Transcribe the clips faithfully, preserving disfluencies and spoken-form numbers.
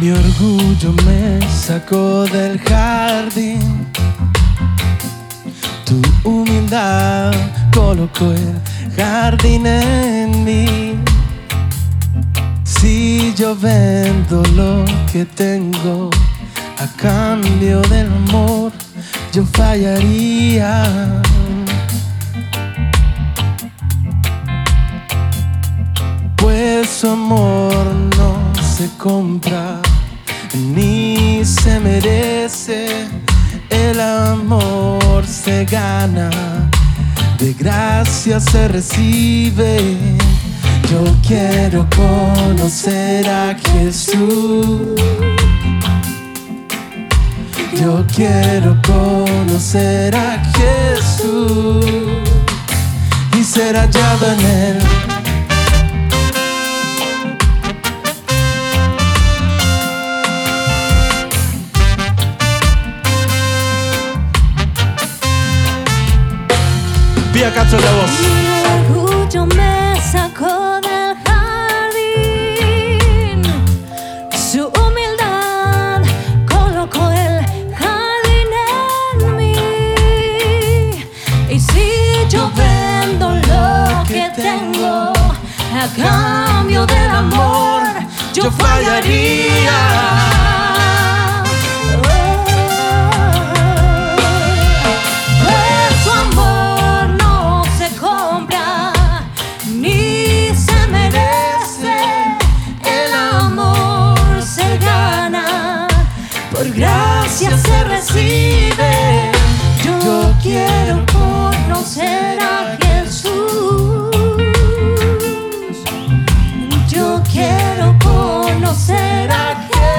Mi orgullo me sacó del jardín, tu humildad colocó el jardín en mí. Si yo vendo lo que tengo a cambio del amor, yo fallaría. Pues su amor no se compra ni se merece, el amor se gana, de gracia se recibe. Yo quiero conocer a Jesús, yo quiero conocer a Jesús y ser hallado en Él. Pía Castro en la voz. Mi orgullo me sacó del jardín, su humildad colocó el jardín en mí. Y si yo vendo lo que tengo a cambio del amor, yo fallaría. Por gracia se recibe. Yo, Yo quiero conocer a Jesús. Yo quiero conocer a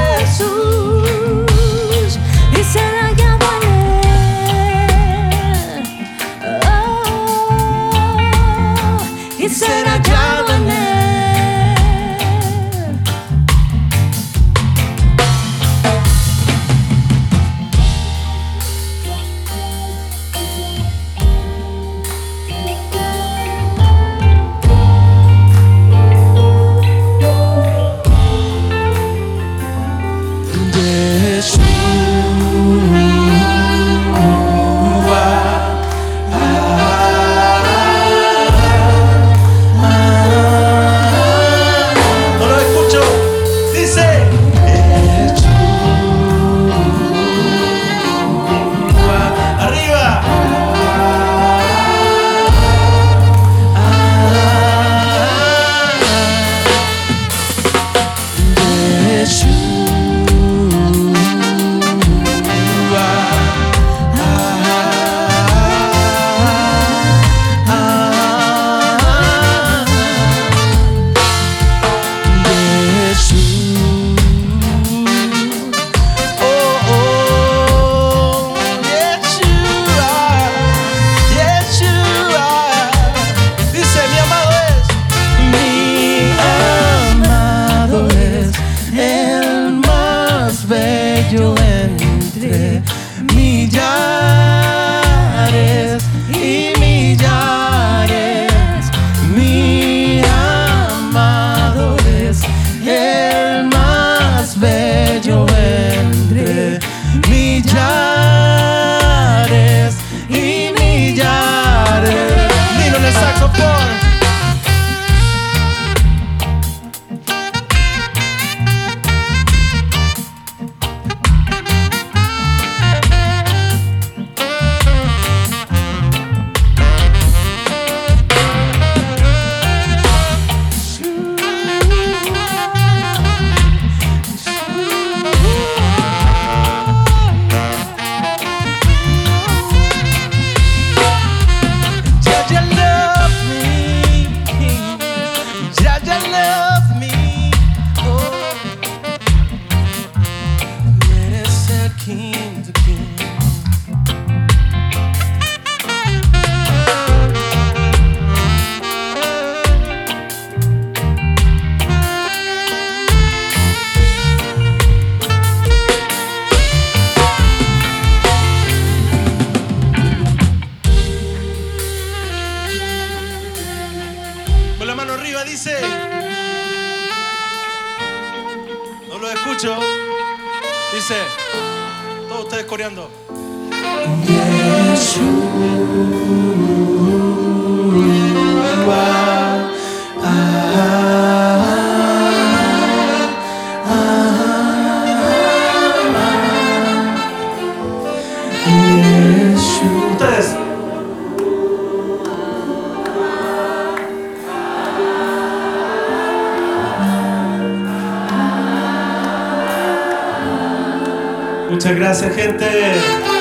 Jesús y ser hallado en Él. Oh, y ser hallado en Él. Entre millares y millares, mi amado es el más bello entre millares y millares. Dilo en el saxofón. lo escucho, dice, todos ustedes coreando. Ustedes. Muchas gracias, gente.